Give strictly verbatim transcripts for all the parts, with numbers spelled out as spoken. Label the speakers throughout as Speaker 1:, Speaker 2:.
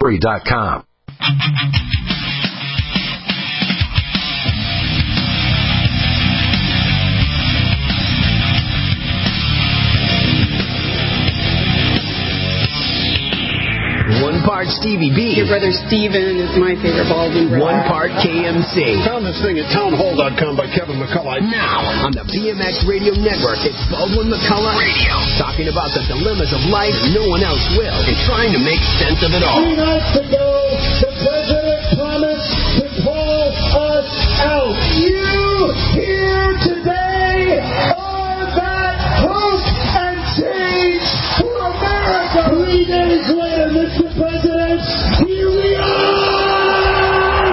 Speaker 1: story dot com. One part Stevie B.
Speaker 2: Your brother Steven is my favorite Baldwin brother.
Speaker 1: One part K M C.
Speaker 3: Found this thing at town hall dot com by Kevin McCullough.
Speaker 1: Now, on the B M X Radio Network, it's Baldwin McCullough Radio. Talking about the dilemmas of life no one else will, and trying to make sense of it all.
Speaker 4: Three nights ago, the president promised to pull us out. You here today are that hope and change for America. Three days later, Mister President, here we are!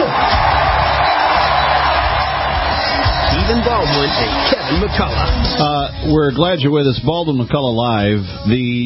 Speaker 1: Stephen Baldwin and Kevin McCullough.
Speaker 5: Uh, we're glad you're with us. Baldwin McCullough Live. The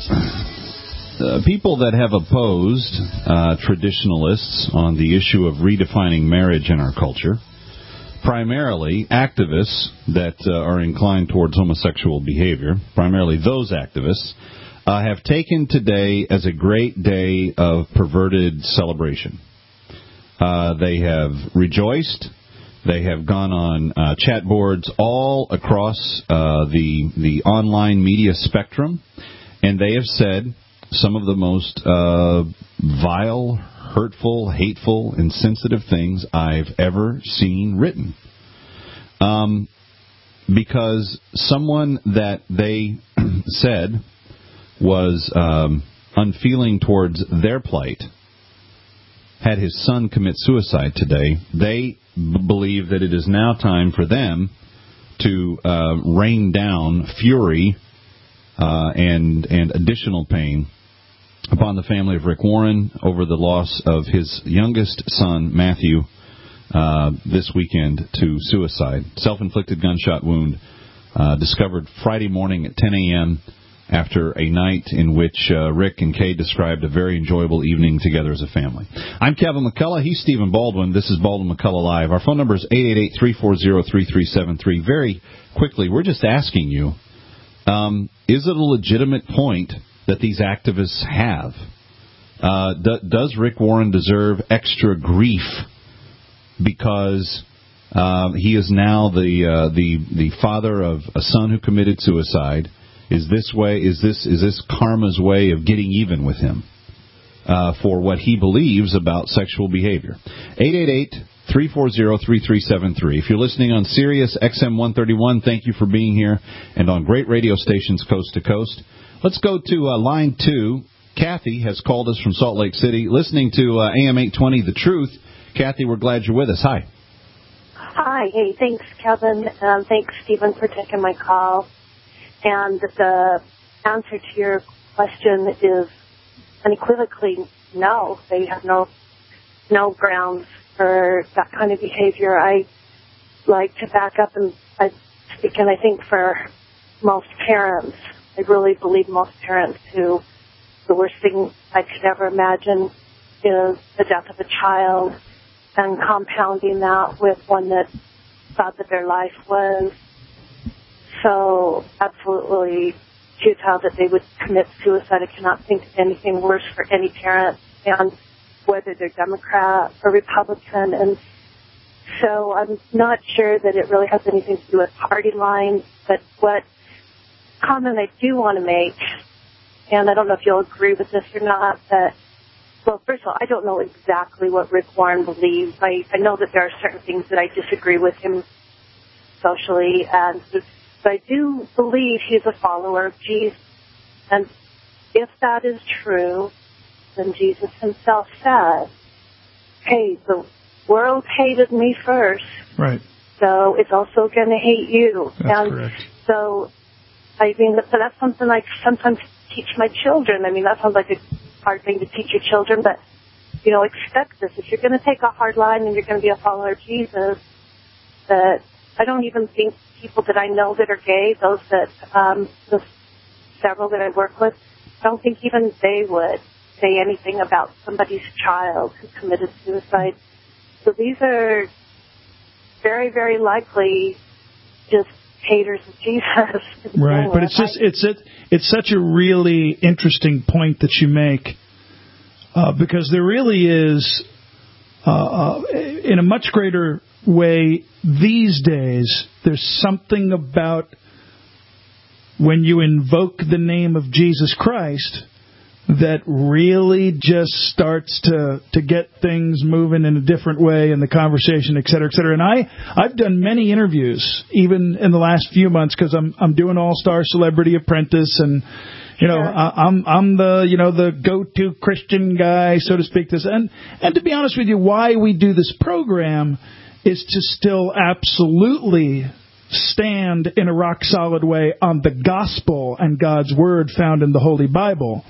Speaker 5: uh, people that have opposed uh, traditionalists on the issue of redefining marriage in our culture, primarily activists that uh, are inclined towards homosexual behavior, primarily those activists, Uh, have taken today as a great day of perverted celebration. Uh, they have rejoiced. They have gone on uh, chat boards all across uh, the the online media spectrum, and they have said some of the most uh, vile, hurtful, hateful, insensitive things I've ever seen written. Um, because someone that they said was um, unfeeling towards their plight, had his son commit suicide today, they b- believe that it is now time for them to uh, rain down fury uh, and and additional pain upon the family of Rick Warren over the loss of his youngest son, Matthew, uh, this weekend to suicide. Self-inflicted gunshot wound uh, discovered Friday morning at ten a.m., after a night in which uh, Rick and Kay described a very enjoyable evening together as a family. I'm Kevin McCullough. He's Stephen Baldwin. This is Baldwin McCullough Live. Our phone number is eight eight eight, three four zero, three three seven three. Very quickly, we're just asking you, um, is it a legitimate point that these activists have? Uh, d- does Rick Warren deserve extra grief because uh, he is now the, uh, the, the father of a son who committed suicide? Is this way? Is this is this karma's way of getting even with him uh, for what he believes about sexual behavior? eight eight eight, three four zero, three three seven three. If you're listening on Sirius X M one thirty-one, thank you for being here, and on great radio stations coast to coast. Let's go to uh, line two. Kathy has called us from Salt Lake City, listening to uh, A M eight twenty, The Truth. Kathy, we're glad you're with us. Hi.
Speaker 6: Hi. Hey, thanks, Kevin. Um, thanks, Stephen, for taking my call. And the answer to your question is unequivocally no. They have no no grounds for that kind of behavior. I like to back up and I speak, and I think for most parents, I really believe most parents who the worst thing I could ever imagine is the death of a child, and compounding that with one that thought that their life was so absolutely futile that they would commit suicide. I cannot think of anything worse for any parent, and whether they're Democrat or Republican. And so I'm not sure that it really has anything to do with party lines, but what comment I do want to make, and I don't know if you'll agree with this or not, that, well, first of all, I don't know exactly what Rick Warren believes. I, I know that there are certain things that I disagree with him socially, and but I do believe he's a follower of Jesus. And if that is true, then Jesus himself said, hey, the world hated me first.
Speaker 7: Right.
Speaker 6: So it's also going to hate you.
Speaker 7: That's
Speaker 6: and
Speaker 7: correct.
Speaker 6: So, I mean, but that's something I sometimes teach my children. I mean, that sounds like a hard thing to teach your children, but, you know, expect this. If you're going to take a hard line and you're going to be a follower of Jesus, that I don't even think people that I know that are gay, those that, um, the several that I work with, I don't think even they would say anything about somebody's child who committed suicide. So these are very, very likely just haters of Jesus.
Speaker 7: Right, but it's just it's it it's such a really interesting point that you make. uh, because there really is, uh, uh, in a much greater way these days, there's something about when you invoke the name of Jesus Christ that really just starts to, to get things moving in a different way in the conversation, et cetera, et cetera. And I, I've done many interviews, even in the last few months, because I'm I'm doing All-Star Celebrity Apprentice, and you know, yeah. I, I'm I'm the you know the go-to Christian guy, so to speak. This and and to be honest with you, why we do this program is to still absolutely stand in a rock-solid way on the gospel and God's word found in the Holy Bible.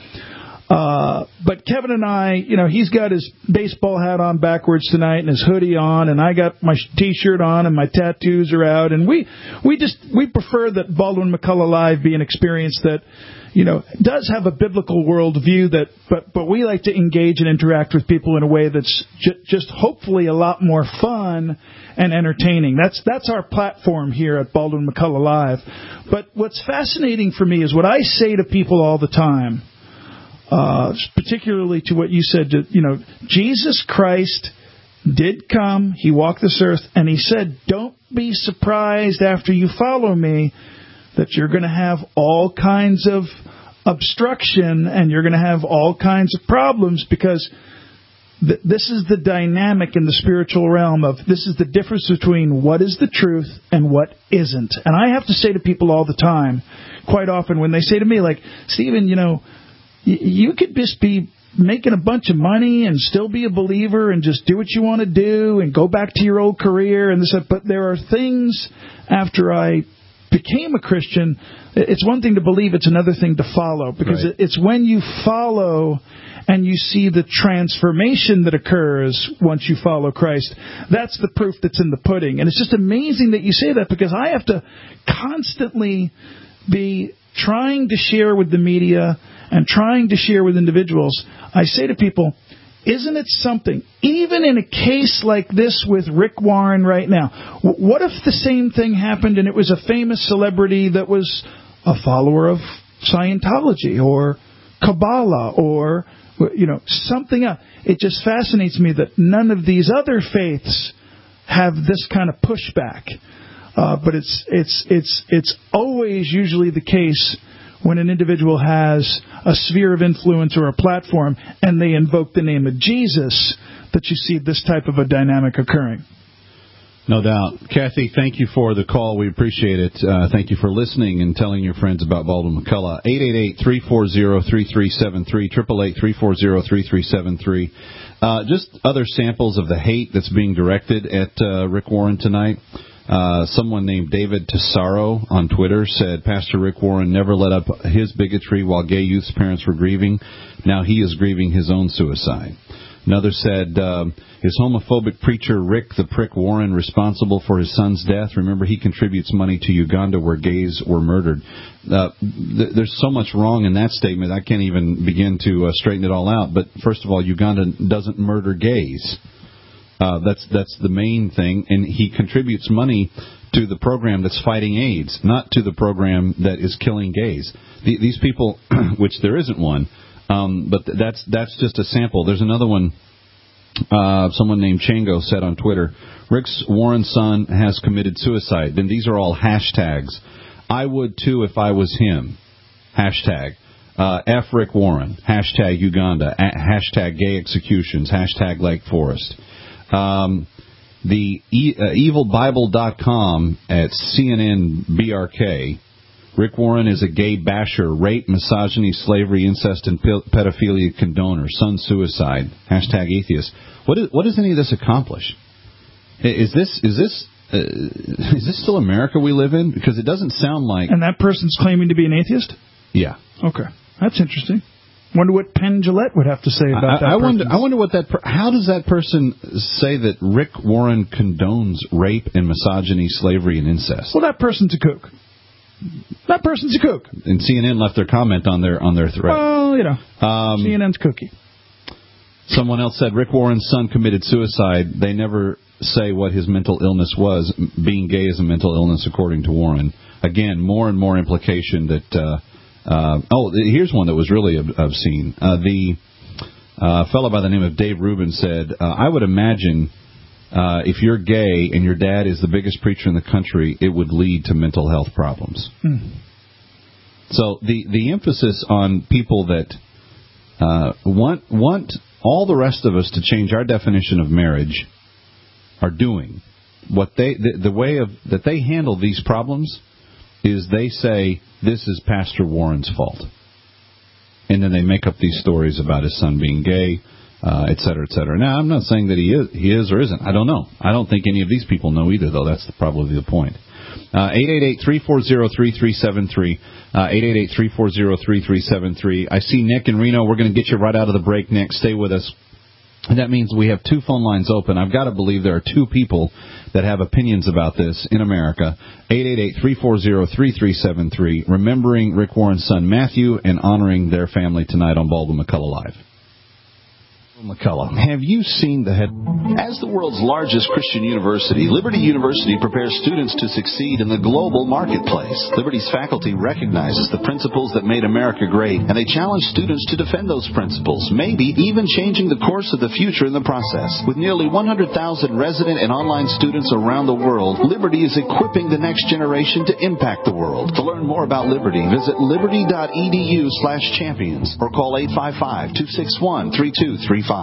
Speaker 7: Uh, but Kevin and I, you know, he's got his baseball hat on backwards tonight and his hoodie on, and I got my T-shirt on and my tattoos are out, and we we just we prefer that Baldwin McCullough Live be an experience that, you know, does have a biblical worldview, that, but but we like to engage and interact with people in a way that's j- just hopefully a lot more fun and entertaining. That's that's our platform here at Baldwin McCullough Live. But what's fascinating for me is what I say to people all the time. Uh, particularly to what you said, to, you know, Jesus Christ did come, he walked this earth, and he said, don't be surprised after you follow me that you're going to have all kinds of obstruction and you're going to have all kinds of problems, because th- this is the dynamic in the spiritual realm of this is the difference between what is the truth and what isn't. And I have to say to people all the time, quite often, when they say to me, like, Stephen, you know, you could just be making a bunch of money and still be a believer and just do what you want to do and go back to your old career and this. But there are things after I became a Christian. It's one thing to believe; it's another thing to follow, because right. it's when you follow and you see the transformation that occurs once you follow Christ. That's the proof that's in the pudding. And it's just amazing that you say that, because I have to constantly be trying to share with the media and trying to share with individuals. I say to people, isn't it something, even in a case like this with Rick Warren right now, what if the same thing happened and it was a famous celebrity that was a follower of Scientology or Kabbalah or, you know, something else? It just fascinates me that none of these other faiths have this kind of pushback. Uh, but it's it's it's it's always usually the case when an individual has a sphere of influence or a platform and they invoke the name of Jesus that you see this type of a dynamic occurring.
Speaker 5: No doubt. Kathy, thank you for the call. We appreciate it. Uh, thank you for listening and telling your friends about Baldwin McCullough. eight eight eight, three four zero, three three seven three, eight eight eight, three four zero, three three seven three. Uh, just other samples of the hate that's being directed at uh, Rick Warren tonight. Uh, someone named David Tesaro on Twitter said, Pastor Rick Warren never let up his bigotry while gay youth's parents were grieving. Now he is grieving his own suicide. Another said, uh, is homophobic preacher Rick the Prick Warren responsible for his son's death? Remember, he contributes money to Uganda where gays were murdered. Uh, th- there's so much wrong in that statement, I can't even begin to uh, straighten it all out. But first of all, Uganda doesn't murder gays. Uh, that's that's the main thing, and he contributes money to the program that's fighting AIDS, not to the program that is killing gays. The, these people, which there isn't one, um, but that's that's just a sample. There's another one. Uh, someone named Chango said on Twitter, Rick's Warren's son has committed suicide. Then these are all hashtags. I would too if I was him. Hashtag. Uh, F Rick Warren. Hashtag Uganda. A- hashtag gay executions. Hashtag Lake Forest. Um, the e- uh, evil bible dot com at C N N B R K. Rick Warren is a gay basher, rape, misogyny, slavery, incest, and pe- pedophilia condoner. Son suicide. Hashtag atheist. What, is, what does any of this accomplish? Is this is this uh, is this still America we live in? Because it doesn't sound like.
Speaker 7: And that person's claiming to be an atheist?
Speaker 5: Yeah.
Speaker 7: Okay, that's interesting. Wonder what Penn Jillette would have to say about
Speaker 5: I,
Speaker 7: that.
Speaker 5: I wonder. I wonder what that. Per- how does that person say that Rick Warren condones rape and misogyny, slavery, and incest?
Speaker 7: Well, that person's a kook. That person's a kook.
Speaker 5: And C N N left their comment on their on their thread.
Speaker 7: Well, you know, um, C N N's cookie.
Speaker 5: Someone else said Rick Warren's son committed suicide. They never say what his mental illness was. Being gay is a mental illness, according to Warren. Again, more and more implication that. Uh, Uh, oh, here's one that was really ob- obscene. Uh, the Uh, a fellow by the name of Dave Rubin said, uh, I would imagine uh, if you're gay and your dad is the biggest preacher in the country, it would lead to mental health problems. Hmm. So the, the emphasis on people that uh, want want all the rest of us to change our definition of marriage are doing. What they the, the way of that they handle these problems is they say, this is Pastor Warren's fault. And then they make up these stories about his son being gay, uh, et cetera, et cetera. Now, I'm not saying that he is, he is or isn't. I don't know. I don't think any of these people know either, though. That's the, probably the point. Uh, eight eight eight, three four zero, three three seven three. Uh, eight eight eight, three four zero, three three seven three. I see Nick in Reno. We're going to get you right out of the break, Nick. Stay with us. And that means we have two phone lines open. I've got to believe there are two people that have opinions about this in America. eight eight eight, three four zero, three three seven three. Remembering Rick Warren's son Matthew and honoring their family tonight on Baldwin McCullough Live. McCullough, have you seen the head...
Speaker 8: As the world's largest Christian university, Liberty University prepares students to succeed in the global marketplace. Liberty's faculty recognizes the principles that made America great, and they challenge students to defend those principles, maybe even changing the course of the future in the process. With nearly one hundred thousand resident and online students around the world, Liberty is equipping the next generation to impact the world. To learn more about Liberty, visit liberty.edu slash champions or call eight five five, two six one, three two three five.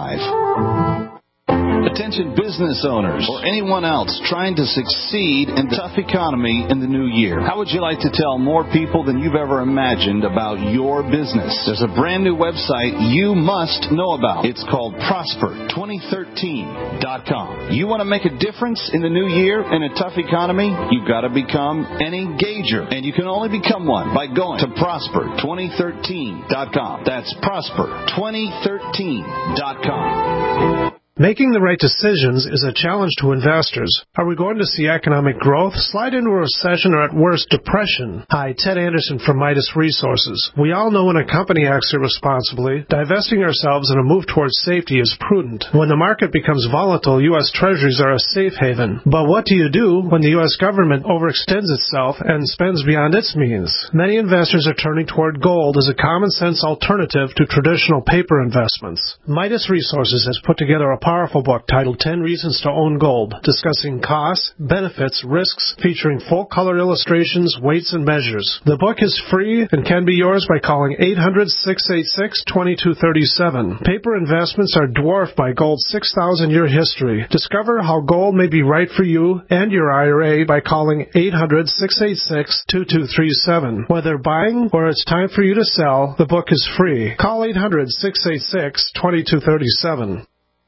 Speaker 8: Attention business owners or anyone else trying to succeed in the tough economy in the new year. How would you like to tell more people than you've ever imagined about your business? There's a brand new website you must know about. It's called prosper twenty thirteen dot com. You want to make a difference in the new year in a tough economy? You've got to become an engager. And you can only become one by going to prosper twenty thirteen dot com. That's prosper twenty thirteen dot com.
Speaker 9: Making the right decisions is a challenge to investors. Are we going to see economic growth, slide into a recession, or at worst, depression? Hi, Ted Anderson from Midas Resources. We all know when a company acts irresponsibly, divesting ourselves in a move towards safety is prudent. When the market becomes volatile, U S Treasuries are a safe haven. But what do you do when the U S government overextends itself and spends beyond its means? Many investors are turning toward gold as a common-sense alternative to traditional paper investments. Midas Resources has put together a powerful book titled ten Reasons to Own Gold, discussing costs, benefits, risks, featuring full-color illustrations, weights, and measures. The book is free and can be yours by calling eight hundred, six eight six, two two three seven. Paper investments are dwarfed by gold's six thousand year history. Discover how gold may be right for you and your I R A by calling eight hundred, six eight six, two two three seven. Whether buying or it's time for you to sell, the book is free. Call eight hundred, six eight six, two two three seven.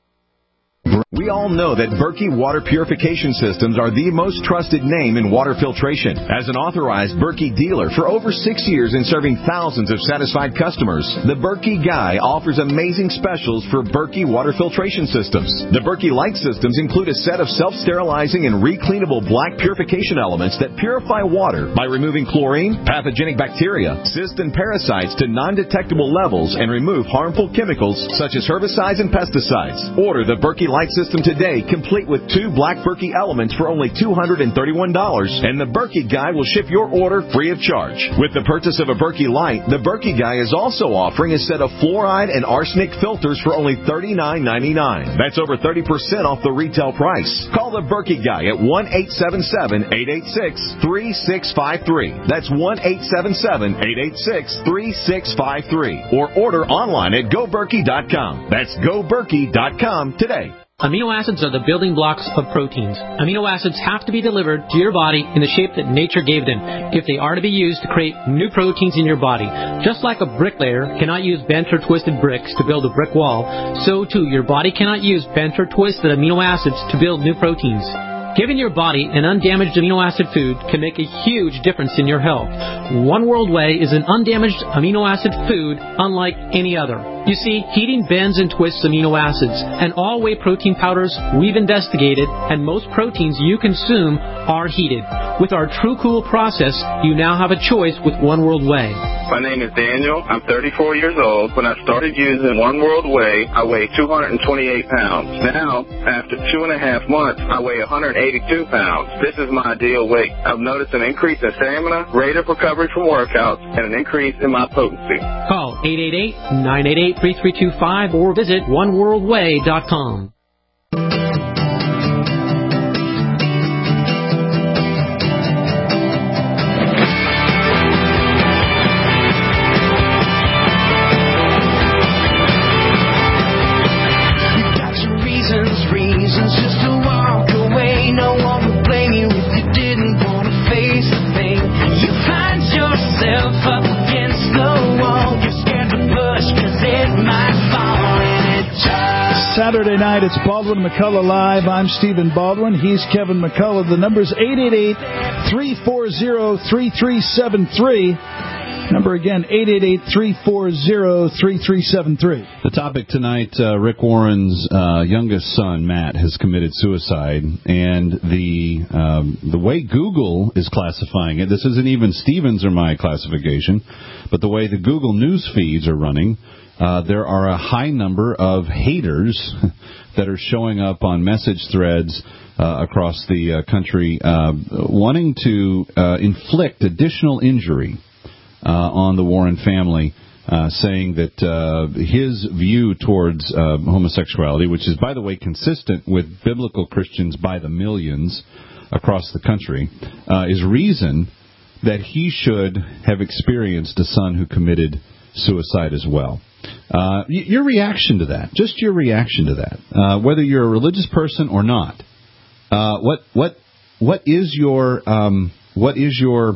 Speaker 10: We all know that Berkey Water Purification Systems are the most trusted name in water filtration. As an authorized Berkey dealer for over six years and serving thousands of satisfied customers, the Berkey Guy offers amazing specials for Berkey Water Filtration Systems. The Berkey Light Systems include a set of self-sterilizing and recleanable black purification elements that purify water by removing chlorine, pathogenic bacteria, cysts, and parasites to non-detectable levels and remove harmful chemicals such as herbicides and pesticides. Order the Berkey Light System today, complete with two black Berkey elements for only two hundred thirty-one dollars, and the Berkey Guy will ship your order free of charge. With the purchase of a Berkey Light, the Berkey Guy is also offering a set of fluoride and arsenic filters for only thirty-nine ninety-nine. That's over thirty percent off the retail price. Call the Berkey Guy at one eight seven seven, eight eight six, three six five three. That's one eight seven seven, eight eight six, three six five three. Or order online at go berkey dot com. That's go berkey dot com today.
Speaker 11: Amino acids are the building blocks of proteins. Amino acids have to be delivered to your body in the shape that nature gave them if they are to be used to create new proteins in your body. Just like a bricklayer cannot use bent or twisted bricks to build a brick wall, so too your body cannot use bent or twisted amino acids to build new proteins. Giving your body an undamaged amino acid food can make a huge difference in your health. One World Whey is an undamaged amino acid food unlike any other. You see, heating bends and twists amino acids, and all whey protein powders we've investigated, and most proteins you consume are heated. With our True Cool process, you now have a choice with One World Whey.
Speaker 12: My name is Daniel. I'm thirty-four years old. When I started using One World Whey, I weighed two hundred twenty-eight pounds. Now, after two and a half months, I weigh one hundred eighty-two pounds. This is my ideal weight. I've noticed an increase in stamina, rate of recovery from workouts, and an increase in my potency.
Speaker 11: Call eight eight eight, nine eight eight, eight, three three two five or visit one world way dot com.
Speaker 7: Saturday night, it's Baldwin McCullough Live. I'm Stephen Baldwin. He's Kevin McCullough. The number's eight eight eight, three four zero, three three seven three. Number again, eight eight eight, three four zero, three three seven three.
Speaker 5: The topic tonight, uh, Rick Warren's uh, youngest son, Matt, has committed suicide. And the um, the way Google is classifying it, this isn't even Stephen's or my classification, but the way the Google news feeds are running, Uh, there are a high number of haters that are showing up on message threads uh, across the uh, country uh, wanting to uh, inflict additional injury uh, on the Warren family, uh, saying that uh, his view towards uh, homosexuality, which is, by the way, consistent with biblical Christians by the millions across the country, uh, is reason that he should have experienced a son who committed suicide as well. Uh, your reaction to that, just your reaction to that, uh, whether you're a religious person or not, uh, what what what is your um, what is your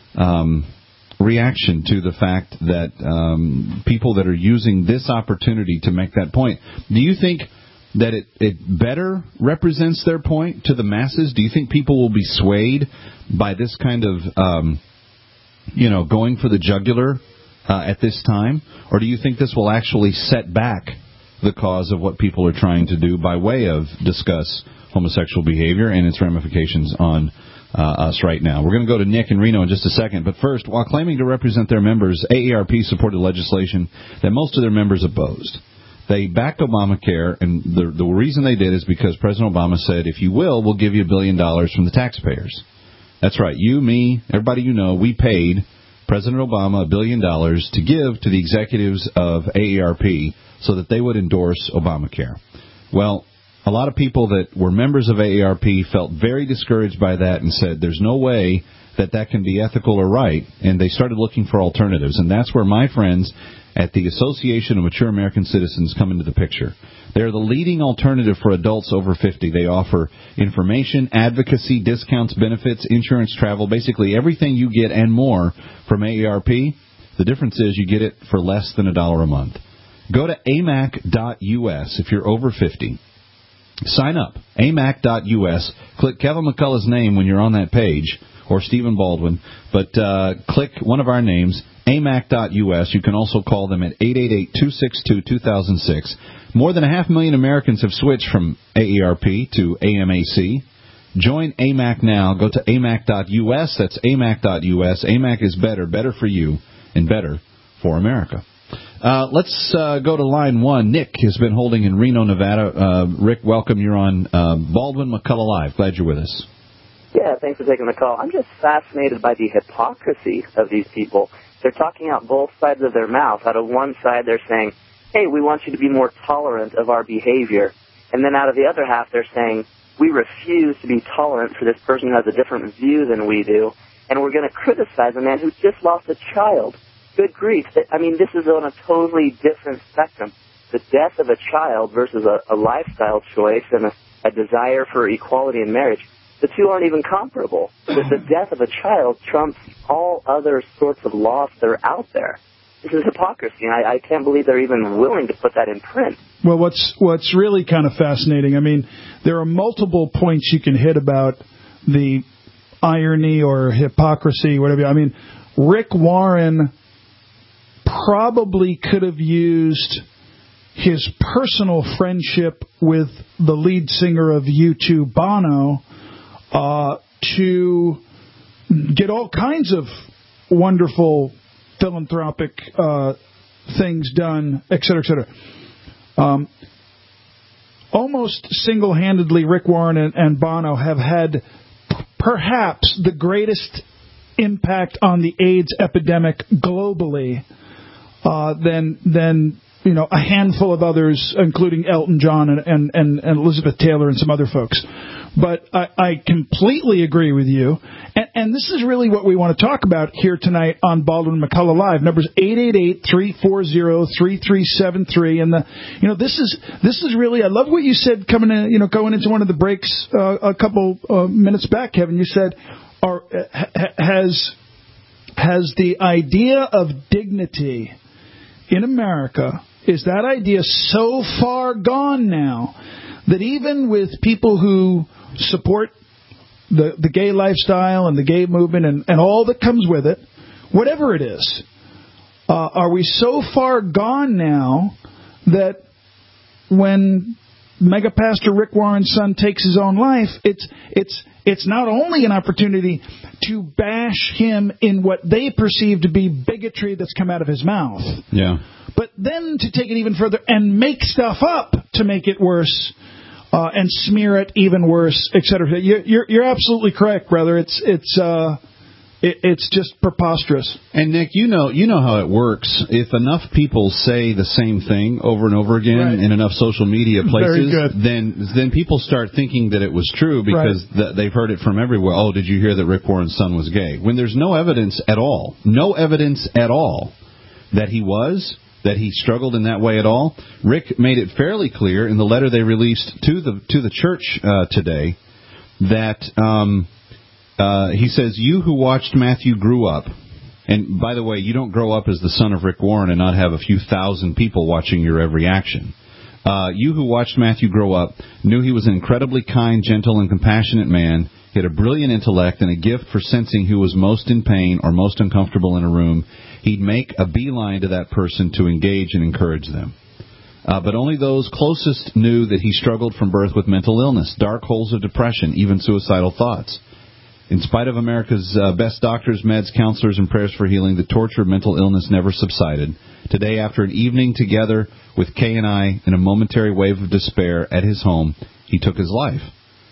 Speaker 5: um, reaction to the fact that um, people that are using this opportunity to make that point? Do you think that it, it better represents their point to the masses? Do you think people will be swayed by this kind of um, you know going for the jugular Uh, at this time, or do you think this will actually set back the cause of what people are trying to do by way of discuss homosexual behavior and its ramifications on uh, us right now? We're going to go to Nick in Reno in just a second, but first, while claiming to represent their members, A A R P supported legislation that most of their members opposed. They backed Obamacare, and the, the reason they did is because President Obama said, if you will, we'll give you a billion dollars from the taxpayers. That's right, you, me, everybody you know, we paid President Obama a billion dollars to give to the executives of A A R P so that they would endorse Obamacare. Well, a lot of people that were members of A A R P felt very discouraged by that and said there's no way that that can be ethical or right, and they started looking for alternatives. And that's where my friends at the Association of Mature American Citizens come into the picture. They're the leading alternative for adults over fifty. They offer information, advocacy, discounts, benefits, insurance, travel, basically everything you get and more from A A R P. The difference is you get it for less than a dollar a month. Go to A M A C dot U S if you're over fifty. Sign up, A M A C dot U S. Click Kevin McCullough's name when you're on that page, or Stephen Baldwin, but uh, click one of our names, A M A C dot U S. You can also call them at eight eight eight, two six two, two thousand six. More than a half million Americans have switched from A A R P to A M A C. Join A M A C now. Go to A M A C dot U S. That's A M A C dot U S. A M A C is better, better for you, and better for America. Uh, let's uh, go to line one. Nick has been holding in Reno, Nevada. Uh, Rick, welcome. You're on uh, Baldwin McCullough Live. Glad you're with us.
Speaker 13: Yeah, thanks for taking the call. I'm just fascinated by the hypocrisy of these people. They're talking out both sides of their mouth. Out of one side, they're saying, hey, we want you to be more tolerant of our behavior. And then out of the other half, they're saying, we refuse to be tolerant for this person who has a different view than we do, and we're going to criticize a man who just lost a child. Good grief. I mean, this is on a totally different spectrum. The death of a child versus a, a lifestyle choice and a, a desire for equality in marriage, the two aren't even comparable. The, the death of a child trumps all other sorts of laws that are out there. This is hypocrisy, and I, I can't believe they're even willing to put that in print.
Speaker 7: Well, what's what's really kind of fascinating, I mean, there are multiple points you can hit about the irony or hypocrisy, whatever. I mean, Rick Warren probably could have used his personal friendship with the lead singer of U two, Bono, uh, to get all kinds of wonderful philanthropic uh, things done, et cetera, et cetera. Um, almost single-handedly, Rick Warren and, and Bono have had perhaps the greatest impact on the AIDS epidemic globally uh, than than you know, a handful of others, including Elton John and, and, and, and Elizabeth Taylor and some other folks. But I, I completely agree with you. And, and this is really what we want to talk about here tonight on Baldwin McCullough Live. Number's eight eight eight, three four zero, three three seven three. And, the, you know, this is this is really, I love what you said coming in, you know, going into one of the breaks uh, a couple uh, minutes back, Kevin. You said, are, has has the idea of dignity in America, is that idea so far gone now that even with people who support the the gay lifestyle and the gay movement and, and all that comes with it, whatever it is, uh, are we so far gone now that when Mega Pastor Rick Warren's son takes his own life, it's it's it's not only an opportunity to bash him in what they perceive to be bigotry that's come out of his mouth,
Speaker 5: yeah,
Speaker 7: but then to take it even further and make stuff up to make it worse. Uh, and smear it even worse, et cetera. You're, you're, you're absolutely correct, brother. It's it's uh, it, it's just preposterous.
Speaker 5: And Nick, you know you know how it works. If enough people say the same thing over and over again right. in enough social media places, then then people start thinking that it was true because right. th- they've heard it from everywhere. Oh, did you hear that Rick Warren's son was gay? When there's no evidence at all, no evidence at all that he was. That he struggled in that way at all. Rick made it fairly clear in the letter they released to the to the church uh, today that um, uh, he says, "You who watched Matthew grew up," and by the way, you don't grow up as the son of Rick Warren and not have a few thousand people watching your every action. Uh, you who watched Matthew grow up knew he was an incredibly kind, gentle, and compassionate man. He had a brilliant intellect and a gift for sensing who was most in pain or most uncomfortable in a room. He'd make a beeline to that person to engage and encourage them. Uh, but only those closest knew that he struggled from birth with mental illness, dark holes of depression, even suicidal thoughts. In spite of America's uh, best doctors, meds, counselors, and prayers for healing, the torture of mental illness never subsided. Today, after an evening together with Kay and I in a momentary wave of despair at his home, he took his life.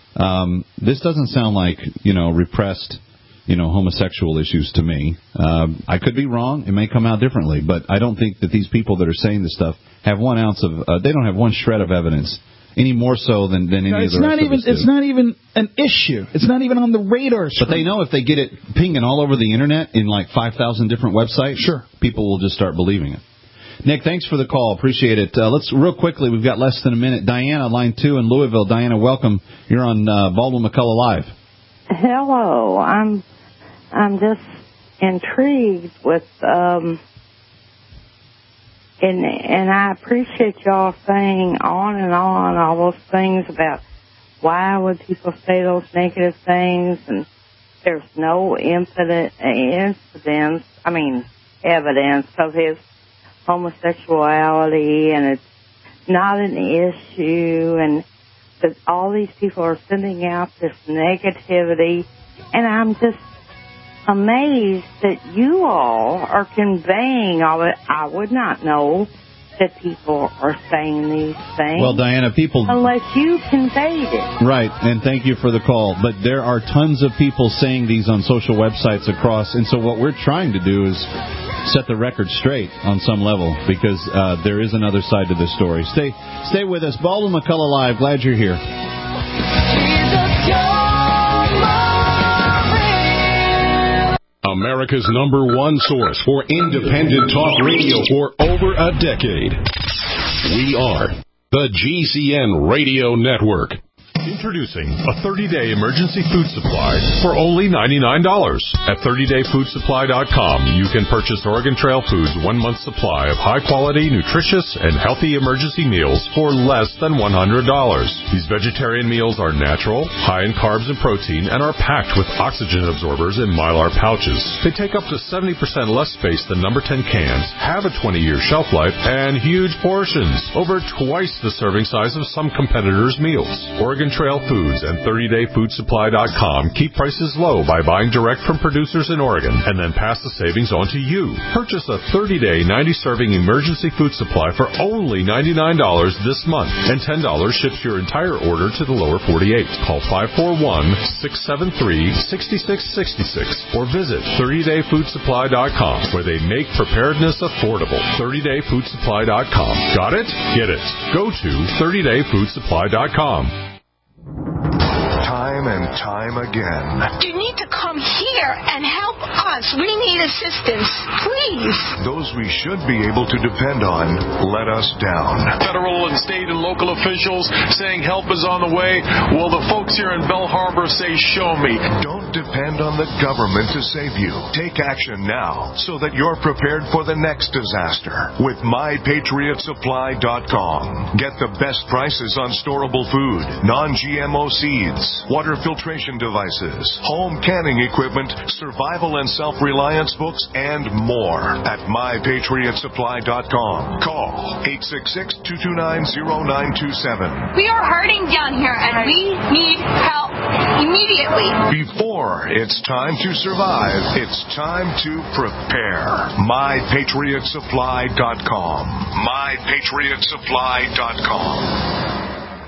Speaker 5: Um, this doesn't sound like, you know, repressed, you know, homosexual issues to me. Um, I could be wrong. It may come out differently. But I don't think that these people that are saying this stuff have one ounce of, uh, they don't have one shred of evidence, any more so than, than any no,
Speaker 7: of
Speaker 5: the
Speaker 7: not
Speaker 5: rest
Speaker 7: even,
Speaker 5: of us do.
Speaker 7: It's not even an issue. It's not even on the radar screen.
Speaker 5: But they know if they get it pinging all over the Internet in like five thousand different websites,
Speaker 7: sure,
Speaker 5: people will just start believing it. Nick, thanks for the call. Appreciate it. Uh, let's real quickly. We've got less than a minute. Diana, line two in Louisville. Diana, welcome. You're on uh, Baldwin McCullough Live.
Speaker 14: Hello. I'm I'm just intrigued with um and and I appreciate y'all saying on and on all those things about why would people say those negative things, and there's no incident, incidence, I mean evidence of his homosexuality, and it's not an issue, and that all these people are sending out this negativity, and I'm just amazed that you all are conveying all it. I would not know that people are saying these things.
Speaker 5: Well, Diana, people...
Speaker 14: unless you conveyed it.
Speaker 5: Right, and thank you for the call. But there are tons of people saying these on social websites across, and so what we're trying to do is set the record straight on some level, because uh, there is another side to this story. Stay stay with us. Baldwin McCullough Live. Glad you're here.
Speaker 15: America's number one source for independent talk radio for over a decade. We are the G C N Radio Network. Introducing a thirty-day emergency food supply for only ninety-nine dollars. At thirty day food supply dot com, you can purchase Oregon Trail Foods' one-month supply of high-quality, nutritious, and healthy emergency meals for less than one hundred dollars. These vegetarian meals are natural, high in carbs and protein, and are packed with oxygen absorbers in Mylar pouches. They take up to seventy percent less space than number ten cans, have a twenty year shelf life, and huge portions, over twice the serving size of some competitors' meals. Oregon
Speaker 16: Oregon Trail Foods and thirty day food supply dot com keep prices low by buying direct from producers in Oregon and then pass the savings on to you. Purchase a thirty day, ninety serving emergency food supply for only ninety-nine dollars this month, and ten dollars ships your entire order to the lower forty-eight. Call five four one, six seven three, six six six six or visit thirty day food supply dot com, where they make preparedness affordable. thirty day food supply dot com. Got it? Get it. Go to thirty day food supply dot com.
Speaker 17: Time and time again.
Speaker 18: You need to come here and help us. We need assistance. Please.
Speaker 17: Those we should be able to depend on let us down.
Speaker 19: Federal and state and local officials saying help is on the way. Well, the folks here in Belle Harbor say, show me.
Speaker 17: Don't depend on the government to save you. Take action now so that you're prepared for the next disaster with my patriot supply dot com. Get the best prices on storable food, non G M O seeds, water filtration devices, home canning equipment, survival and self-reliance books, and more at my patriot supply dot com. Call eight six six, two two nine, zero nine two seven.
Speaker 18: We are hurting down here, and we need help immediately.
Speaker 17: Before it's time to survive, it's time to prepare. my patriot supply dot com. my patriot supply dot com.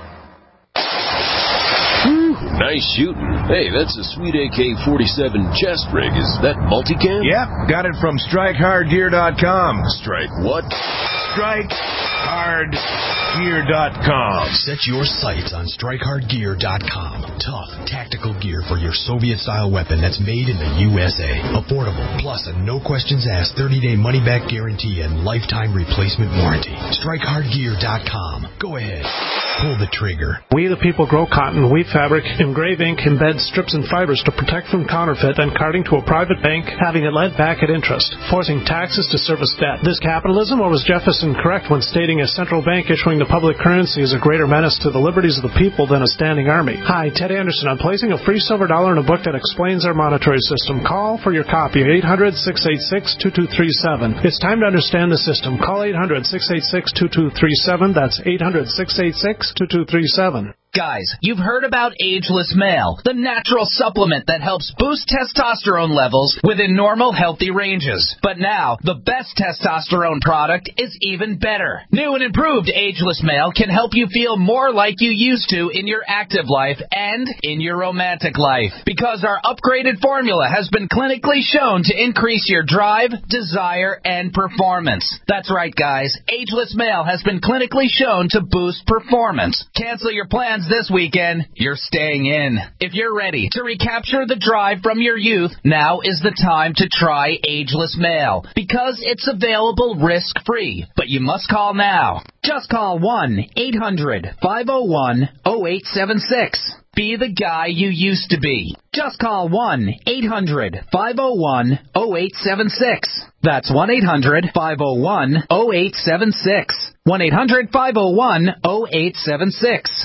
Speaker 20: Nice shooting. Hey, that's a sweet A K forty-seven chest rig. Is that multicam?
Speaker 21: Yep, got it from strike hard gear dot com.
Speaker 20: Strike what?
Speaker 21: strike hard gear dot com.
Speaker 22: Set your sights on strike hard gear dot com. Tough, tactical gear for your Soviet-style weapon that's made in the U S A. Affordable, plus a no-questions-asked thirty day money-back guarantee and lifetime replacement warranty. strike hard gear dot com. Go ahead. Pull the trigger.
Speaker 9: We the people grow cotton, weave fabric, engrave ink, embed strips and fibers to protect from counterfeit and carting to a private bank, having it lent back at interest, forcing taxes to service debt. This capitalism, or was Jefferson correct when stating a central bank issuing the public currency is a greater menace to the liberties of the people than a standing army? Hi, Ted Anderson. I'm placing a free silver dollar in a book that explains our monetary system. Call for your copy, eight hundred, six eight six, two two three seven. It's time to understand the system. Call eight hundred, six eight six, two two three seven. That's eight hundred, six eight six, two two three seven.
Speaker 23: Guys, you've heard about Ageless Male, the natural supplement that helps boost testosterone levels within normal, healthy ranges. But now, the best testosterone product is even better. New and improved Ageless Male can help you feel more like you used to in your active life and in your romantic life. Because our upgraded formula has been clinically shown to increase your drive, desire, and performance. That's right, guys. Ageless Male has been clinically shown to boost performance. Cancel your plans this weekend, you're staying in. If you're ready to recapture the drive from your youth, now is the time to try Ageless Male, because it's available risk-free. But you must call now. Just call one eight hundred, five oh one, oh eight seven six. Be the guy you used to be. Just call one eight hundred, five oh one, oh eight seven six. That's one eight hundred, five oh one, oh eight seven six. one eight hundred, five oh one, oh eight seven six.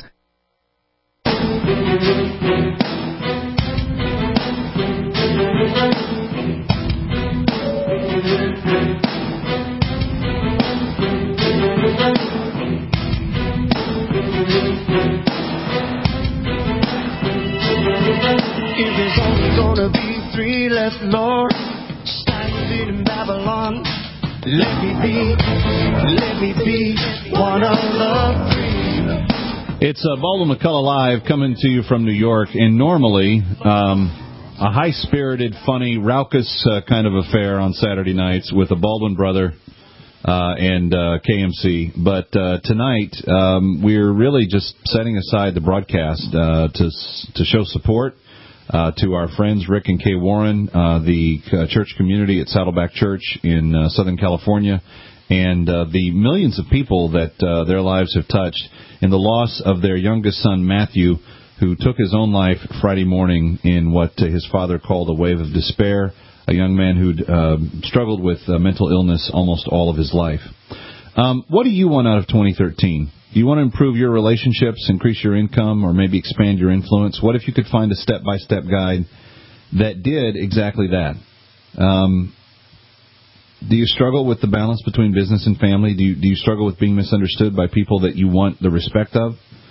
Speaker 4: If there's only gonna be three left, Lord, stranded in Babylon, let me be, let me be one of the three.
Speaker 5: It's uh, Baldwin McCullough Live coming to you from New York, and normally um, a high-spirited, funny, raucous uh, kind of affair on Saturday nights with the Baldwin brother uh, and uh, K M C. But uh, tonight um, we're really just setting aside the broadcast uh, to to show support uh, to our friends Rick and Kay Warren, uh, the uh, church community at Saddleback Church in uh, Southern California, and uh, the millions of people that uh, their lives have touched in the loss of their youngest son, Matthew, who took his own life Friday morning in what uh, his father called a wave of despair, a young man who'd uh, struggled with uh, mental illness almost all of his life. Um, what do you want out of twenty thirteen? Do you want to improve your relationships, increase your income, or maybe expand your influence? What if you could find a step-by-step guide that did exactly that? Um Do you struggle with the balance between business and family? Do you, do you struggle with being misunderstood by people that you want the respect of?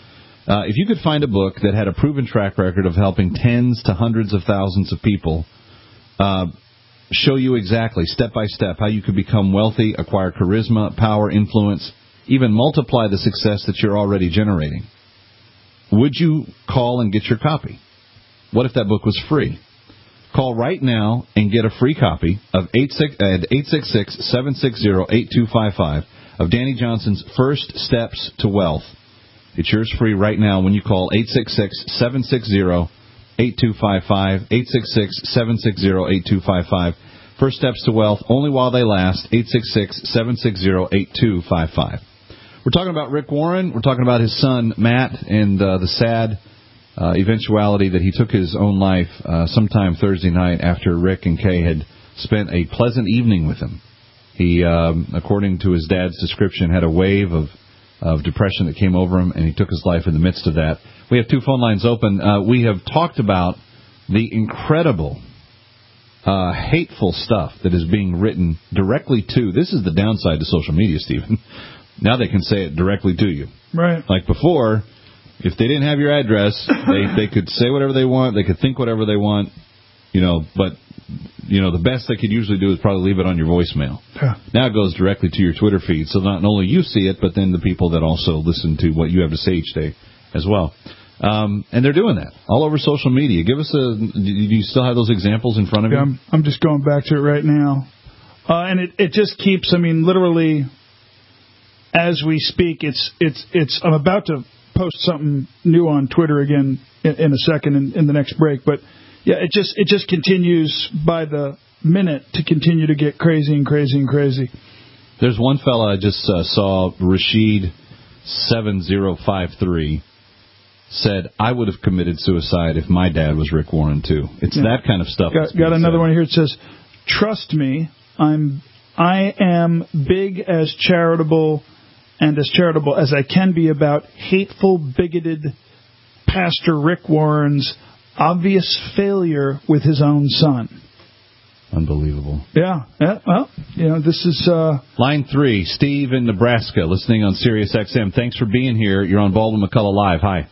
Speaker 5: Uh, if you could find a book that had a proven track record of helping tens to hundreds of thousands of people, uh, show you exactly, step by step, how you could become wealthy, acquire charisma, power, influence, even multiply the success that you're already generating, would you call and get your copy? What if that book was free? Call right now and get a free copy of eight six six, seven six zero, eight two five five of Danny Johnson's First Steps to Wealth. It's yours free right now when you call eight six six, seven six zero, eight two five five, eight six six, seven six zero, eight two five five. First Steps to Wealth, only while they last, eight six six, seven six zero, eight two five five. We're talking about Rick Warren. We're talking about his son, Matt, and uh, the sad uh, eventuality that he took his own life uh, sometime Thursday night after Rick and Kay had spent a pleasant evening with him. He, um, according to his dad's description, had a wave of, of depression that came over him, and he took his life in the midst of that. We have two phone lines open. Uh, we have talked about the incredible, uh, hateful stuff that is being written directly to. This is the downside to social media, Stephen. Now they can say it directly to you.
Speaker 7: Right.
Speaker 5: Like before, if they didn't have your address, they, they could say whatever they want, they could think whatever they want, you know, but, you know, the best they could usually do is probably leave it on your voicemail.
Speaker 7: Yeah.
Speaker 5: Now it goes directly to your Twitter feed, so not only you see it, but then the people that also listen to what you have to say each day as well. Um, and they're doing that all over social media. Give us a, do you still have those examples in front of you?
Speaker 7: Yeah, I'm, I'm just going back to it right now. Uh, and it, it just keeps, I mean, literally, as we speak, it's, it's, it's, I'm about to post something new on Twitter again in, in a second in, in the next break, but yeah, it just, it just continues by the minute to continue to get crazy and crazy and crazy.
Speaker 5: There's one fella I just uh, saw, Rashid seven zero five three, said, I would have committed suicide if my dad was Rick Warren, too. It's yeah. that kind of stuff.
Speaker 7: Got, got another said. one here. It says, trust me, I'm, I am big as charitable and as charitable as I can be about hateful, bigoted Pastor Rick Warren's obvious failure with his own son.
Speaker 5: Unbelievable.
Speaker 7: Yeah. yeah. Well, you know, this is... Uh...
Speaker 5: Line three, Steve in Nebraska, listening on Sirius X M. Thanks for being here. You're on Baldwin McCullough Live. Hi.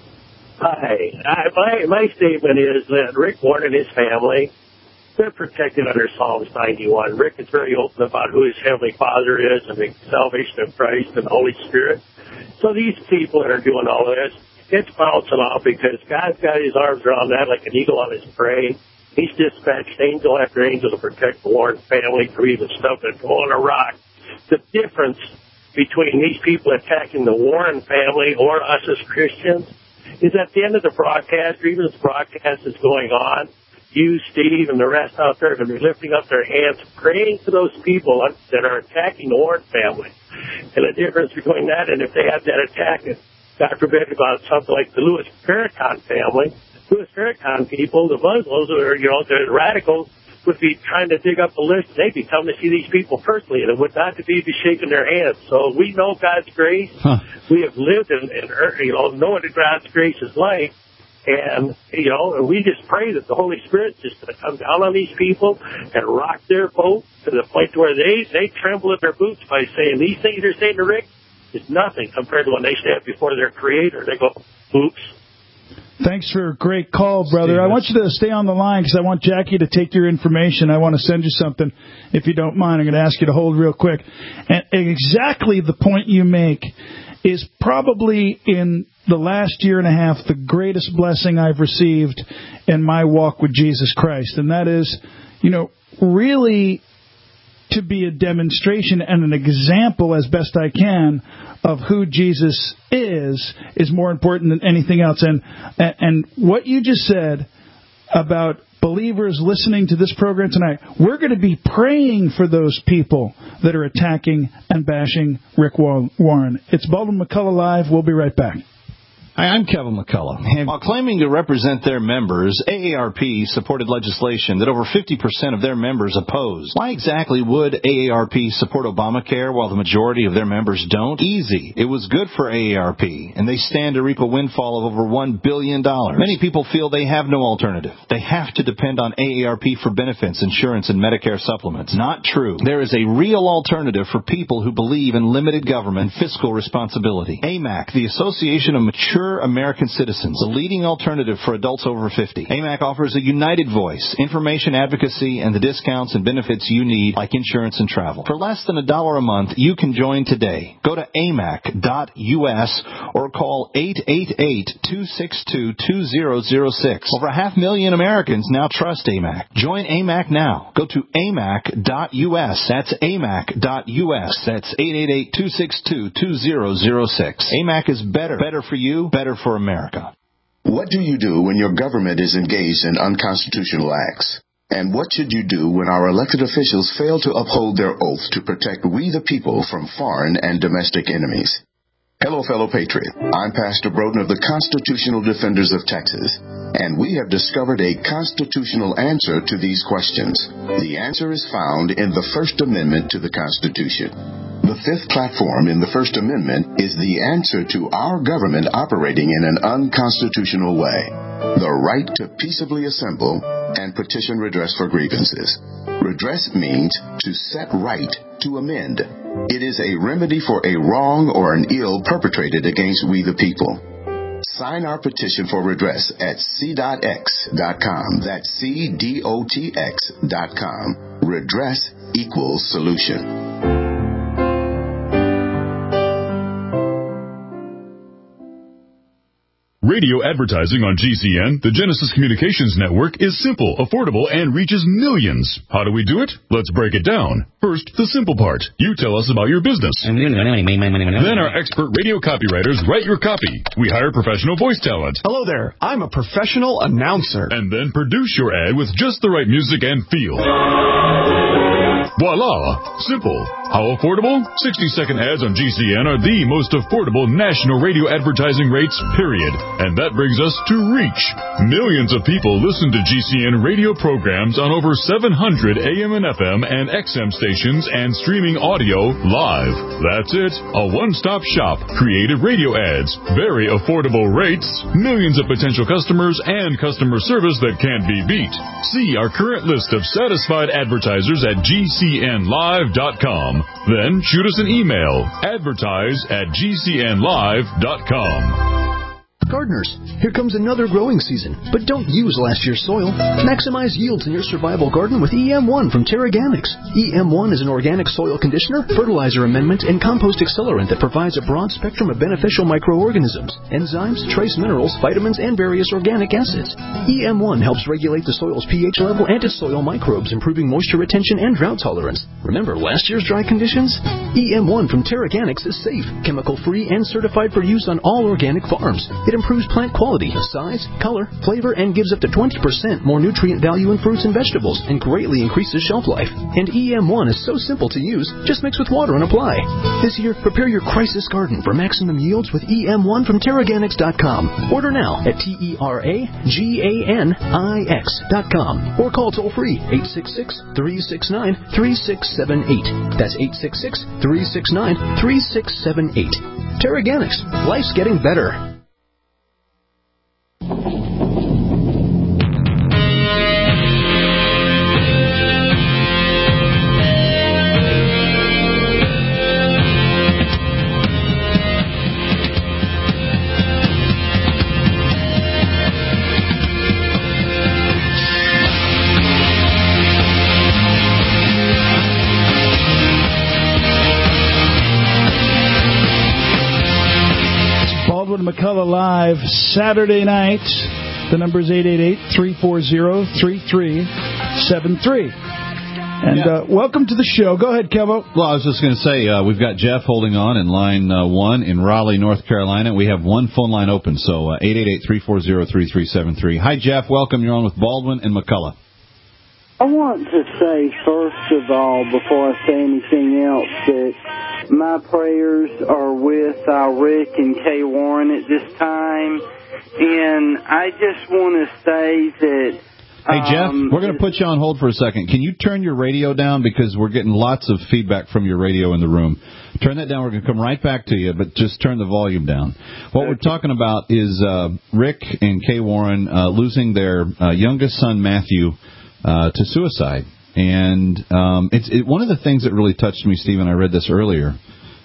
Speaker 1: Hi. I, my, my statement is that Rick Warren and his family, they're protected under Psalms ninety-one. Rick is very open about who his Heavenly Father is and the salvation of Christ and the Holy Spirit. So these people that are doing all this, it's bouncing off because God's got his arms around that like an eagle on his prey. He's dispatched angel after angel to protect the Warren family from even stuff that's on a rock. The difference between these people attacking the Warren family or us as Christians is at the end of the broadcast, or even as the broadcast is going on, you, Steve, and the rest out there are going to be lifting up their hands, praying for those people that are attacking the Warren family. And the difference between that and if they had that attack, God forbid, about something like the Louis Farrakhan family, Louis Farrakhan people, the Muslims, or, you know, the radicals, would be trying to dig up the list. They'd be coming to see these people personally, and it would not be, be shaking their hands. So we know God's grace. Huh. We have lived in, in, you know, knowing that God's grace is life. And, you know, and we just pray that the Holy Spirit's just going to come down on these people and rock their boat to the point where they, they tremble in their boots by saying, these things you're saying to Rick is nothing compared to when they stand before their Creator. They go, oops.
Speaker 7: Thanks for a great call, brother. Steve, I want you to stay on the line because I want Jackie to take your information. I want to send you something, if you don't mind. I'm going to ask you to hold real quick. And exactly the point you make is probably in the last year and a half the greatest blessing I've received in my walk with Jesus Christ. And that is, you know, really to be a demonstration and an example as best I can of who Jesus is, is more important than anything else. And, and what you just said about believers listening to this program tonight, we're going to be praying for those people that are attacking and bashing Rick Warren. It's Baldwin McCullough Live. We'll be right back.
Speaker 8: Hi, I'm Kevin McCullough. And while claiming to represent their members, A A R P supported legislation that over fifty percent of their members opposed. Why exactly would A A R P support Obamacare while the majority of their members don't? Easy. It was good for A A R P, and they stand to reap a windfall of over one billion dollars. Many people feel they have no alternative. They have to depend on A A R P for benefits, insurance, and Medicare supplements. Not true. There is a real alternative for people who believe in limited government and fiscal responsibility. A M A C, the Association of Mature Mature American Citizens, the leading alternative for adults over fifty. A M A C offers a united voice, information advocacy, and the discounts and benefits you need, like insurance and travel. For less than a dollar a month, you can join today. Go to A M A C dot U S or call eight eight eight, two six two, two zero zero six. Over a half million Americans now trust A M A C. Join A M A C now. Go to A M A C dot U S. That's A M A C dot U S. That's eight eight eight, two six two, two zero zero six. A M A C is better. Better for you, better for America.
Speaker 2: What do you do when your government is engaged in unconstitutional acts? And what should you do when our elected officials fail to uphold their oath to protect we the people from foreign and domestic enemies? Hello, fellow patriot. I'm Pastor Broden of the Constitutional Defenders of Texas, and we have discovered a constitutional answer to these questions. The answer is found in the First Amendment to the Constitution. The fifth platform in the First Amendment is the answer to our government operating in an unconstitutional way. The right to peaceably assemble and petition redress for grievances. Redress means to set right, to amend. It is a remedy for a wrong or an ill perpetrated against we the people. Sign our petition for redress at c dot x dot com. That's C D O T X dot com. Redress equals solution.
Speaker 3: Radio advertising on G C N, the Genesis Communications Network, is simple, affordable, and reaches millions. How do we do it? Let's break it down. First, the simple part. You tell us about your business. Then our expert radio copywriters write your copy. We hire professional voice talent.
Speaker 6: Hello there. I'm a professional announcer.
Speaker 3: And then produce your ad with just the right music and feel. Voila! Simple. How affordable? sixty-second ads on G C N are the most affordable national radio advertising rates, period. And that brings us to reach. Millions of people listen to G C N radio programs on over seven hundred A M and F M and X M stations and streaming audio live. That's it. A one-stop shop. Creative radio ads. Very affordable rates. Millions of potential customers and customer service that can't be beat. See our current list of satisfied advertisers at G C N live dot com. Then shoot us an email. Advertise at G C N live dot com.
Speaker 24: Gardeners, here comes another growing season, but don't use last year's soil. Maximize yields in your survival garden with E M one from Terraganics. E M one is an organic soil conditioner, fertilizer amendment, and compost accelerant that provides a broad spectrum of beneficial microorganisms, enzymes, trace minerals, vitamins, and various organic acids. E M one helps regulate the soil's pH level and its soil microbes, improving moisture retention and drought tolerance. Remember last year's dry conditions? E M one from Terraganics is safe, chemical-free, and certified for use on all organic farms. It improves plant quality, size, color, flavor, and gives up to twenty percent more nutrient value in fruits and vegetables and greatly increases shelf life. And E M one is so simple to use, just mix with water and apply. This year, prepare your crisis garden for maximum yields with E M one from Terraganics dot com. Order now at T E R A G A N I X dot com or call toll-free eight six six, three six nine, three six seven eight. That's eight six six, three six nine, three six seven eight. Terraganics. Life's getting better.
Speaker 7: McCullough Live, Saturday night. The number is eight eight eight, three four zero, three three seven three. And yeah. uh, welcome to the show. Go ahead, Kevo.
Speaker 5: Well, I was just going to say, uh, we've got Jeff holding on in line uh, one in Raleigh, North Carolina. We have one phone line open, so uh, eight eight eight, three four zero, three three seven three. Hi, Jeff. Welcome. You're on with Baldwin and McCullough.
Speaker 25: I want to say, first of all, before I say anything else, that my prayers are with uh, Rick and Kay Warren at this time. And I just want to say that...
Speaker 5: Hey, Jeff,
Speaker 25: um,
Speaker 5: we're going to put you on hold for a second. Can you turn your radio down? Because we're getting lots of feedback from your radio in the room. Turn that down. We're going to come right back to you, but just turn the volume down. What we're talking about is uh, Rick and Kay Warren uh, losing their uh, youngest son, Matthew, uh, to suicide. And um, it's it, one of the things that really touched me, Stephen, I read this earlier,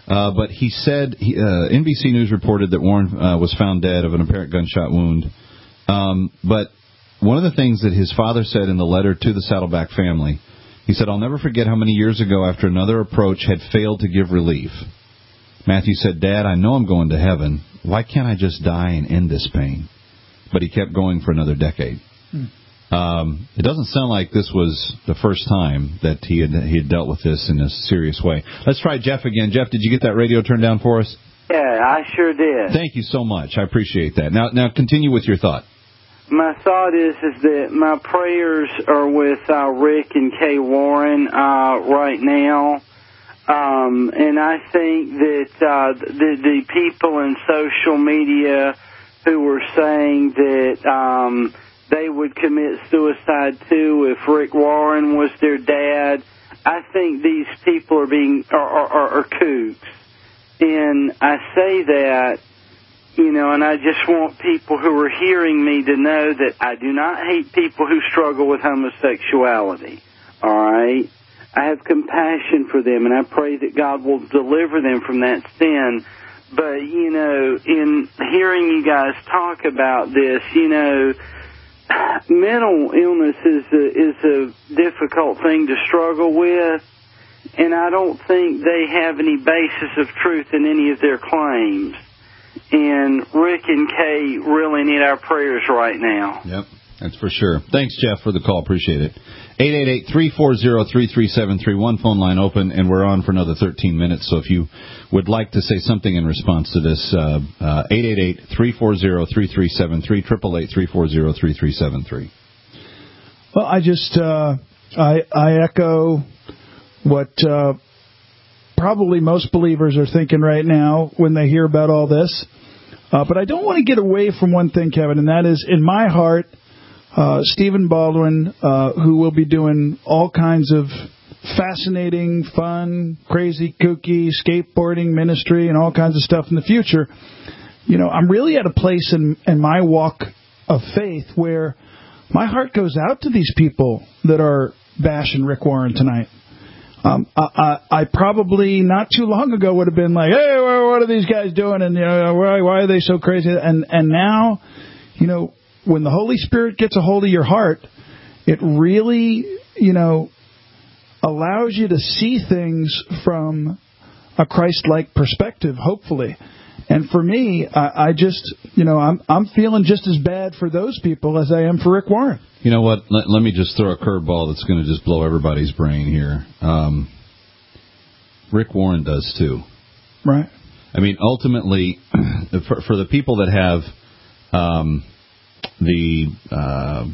Speaker 5: Uh, but he said, he, uh, N B C News reported that Warren uh, was found dead of an apparent gunshot wound. Um, but one of the things that his father said in the letter to the Saddleback family, he said, I'll never forget how many years ago after another approach had failed to give relief. Matthew said, Dad, I know I'm going to heaven. Why can't I just die and end this pain? But he kept going for another decade. Hmm. Um, it doesn't sound like this was the first time that he had, he had dealt with this in a serious way. Let's try Jeff again. Jeff, did you get that radio turned down for us?
Speaker 25: Yeah, I sure did.
Speaker 5: Thank you so much. I appreciate that. Now, now continue with your thought.
Speaker 25: My thought is is that my prayers are with uh, Rick and Kay Warren uh, right now. Um, and I think that uh, the, the people in social media who were saying that um, they would commit suicide too if Rick Warren was their dad, I think these people are being are, are, are kooks. And I say that, you know, and I just want people who are hearing me to know that I do not hate people who struggle with homosexuality, all right? I have compassion for them, and I pray that God will deliver them from that sin. But, you know, in hearing you guys talk about this, you know, mental illness is a, is a difficult thing to struggle with, and I don't think they have any basis of truth in any of their claims. And Rick and Kay really need our prayers right now.
Speaker 5: Yep, that's for sure. Thanks, Jeff, for the call. Appreciate it. eight eight eight, three four zero, three three seven three. One phone line open, and we're on for another thirteen minutes. So if you would like to say something in response to this, uh, uh, eight eight eight, three four zero, three three seven three, eight eight eight, three four zero, three three seven three.
Speaker 7: Well, I just uh, I, I echo what uh, probably most believers are thinking right now when they hear about all this. Uh, but I don't want to get away from one thing, Kevin, and that is, in my heart, uh, Stephen Baldwin, uh, who will be doing all kinds of fascinating, fun, crazy, kooky, skateboarding ministry and all kinds of stuff in the future. You know, I'm really at a place in, in my walk of faith where my heart goes out to these people that are bashing Rick Warren tonight. Um, I, I, I probably not too long ago would have been like, hey, what are these guys doing? And, you know, why, why are they so crazy? And, and now, you know, when the Holy Spirit gets a hold of your heart, it really, you know, allows you to see things from a Christ-like perspective, hopefully. And for me, I, I just, you know, I'm I'm feeling just as bad for those people as I am for Rick Warren.
Speaker 5: You know what? Let, let me just throw a curveball that's going to just blow everybody's brain here. Um, Rick Warren does too.
Speaker 7: Right.
Speaker 5: I mean, ultimately, for, for the people that have um, the uh,